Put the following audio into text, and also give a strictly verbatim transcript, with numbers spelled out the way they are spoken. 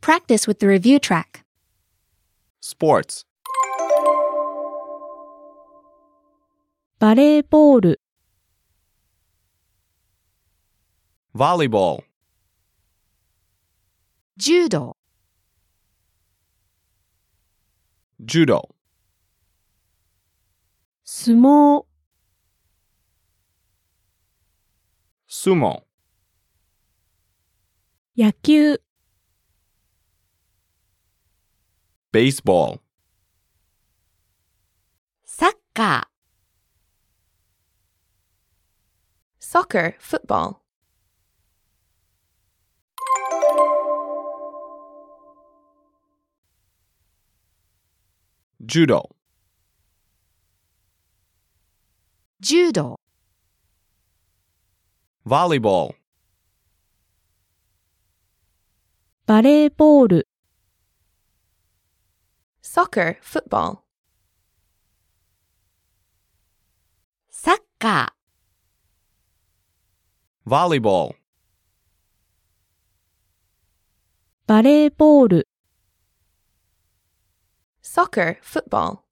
practice with the review track. Sports. バレーボール、 Volleyball. Judo. Judo. 相撲、 Sumo. 野球、 Baseball. サッカー。Soccer, football. Judo. Judo. Volleyball. バレーボール、 Soccer, football. サッカー。 Volleyball. バレーボール、 Soccer, football.